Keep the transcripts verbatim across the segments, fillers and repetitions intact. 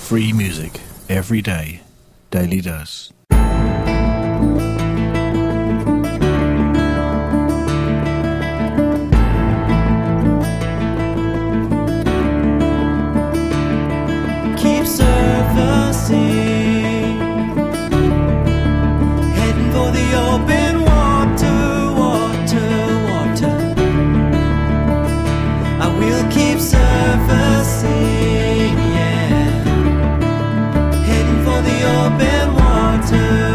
Free music every day. Daily Dose. Keep surfacing, heading for the open water, water, water. I will keep surfacing, yeah, heading for the open water.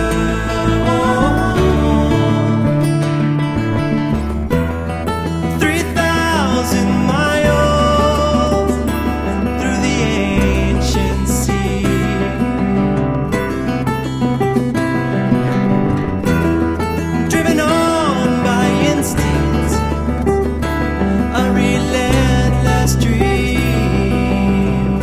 Three thousand miles through the ancient sea, driven on by instinct, a relentless dream.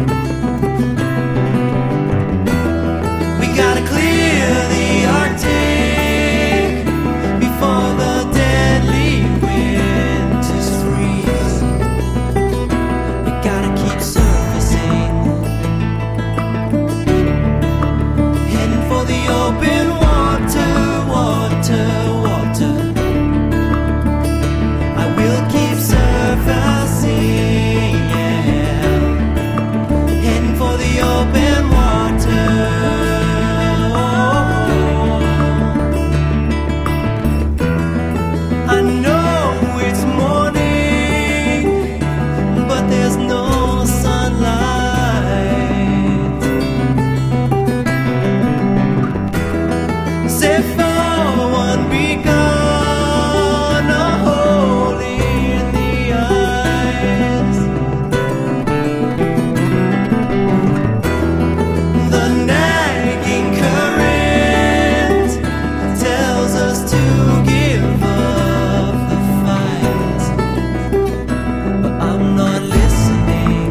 We gotta clear the Arctic before the deadly winters freeze. We gotta keep surfacing, heading for the open water, water, water. I will keep surfacing, yeah, heading for the open water. I know it's morning, but there's no sunlight. Set forward, be gone, a hole in the eyes. The nagging current tells us to give up the fight, but I'm not listening.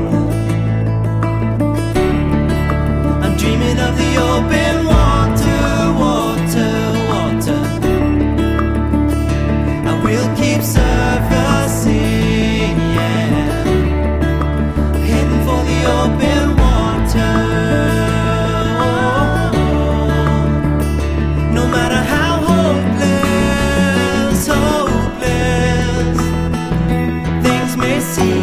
I'm dreaming of the open water, water, water. I will keep surfacing, yeah, heading for the open water. No matter how hopeless, hopeless things may seem,